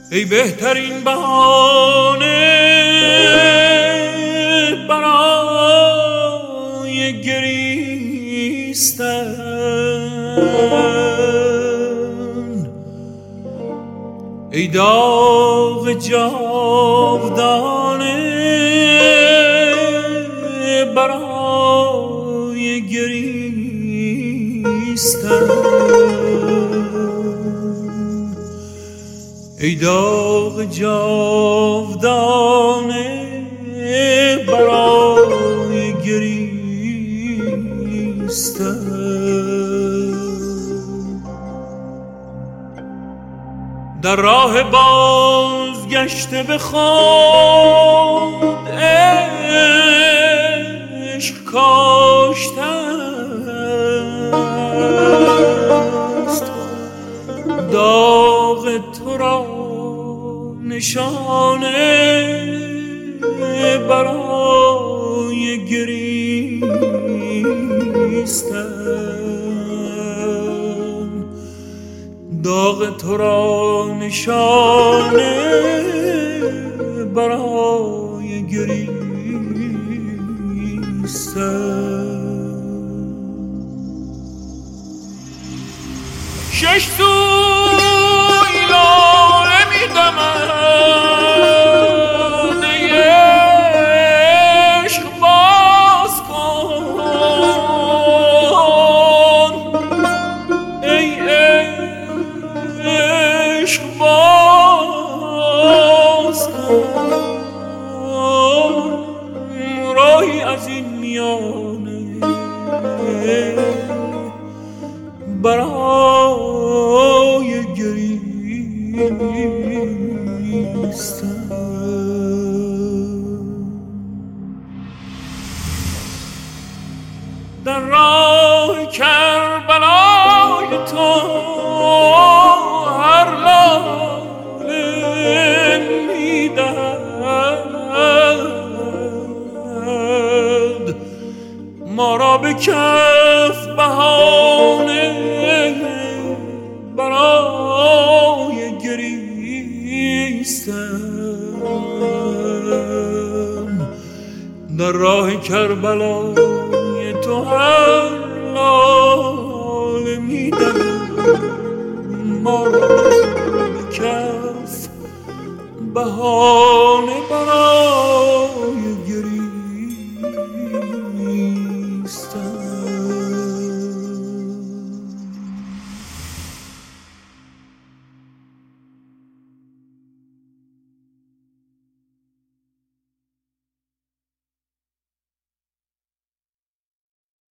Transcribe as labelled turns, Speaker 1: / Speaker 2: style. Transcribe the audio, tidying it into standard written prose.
Speaker 1: ای بهترین بهانه برای گریستن، ای داغ جاودانه برای گریستن، ای داغ جاودانه برای گریستن. در راه بازگشته به خود عشق کاشتن است، داغ تو را نشانه برای گریستن، داغ تو را نشانه برای گریستن. شش سوی لاله می‌دمد ای عشق باز کن، ای عشق باز کن، راهی از این میانه برای گریستن. در راه کربلای تو هر لاله می‌دهد ما را به کف بهانه برای گریستن. در راه کربلای تو هر لاله می‌دهد ما را به کف بهانه برای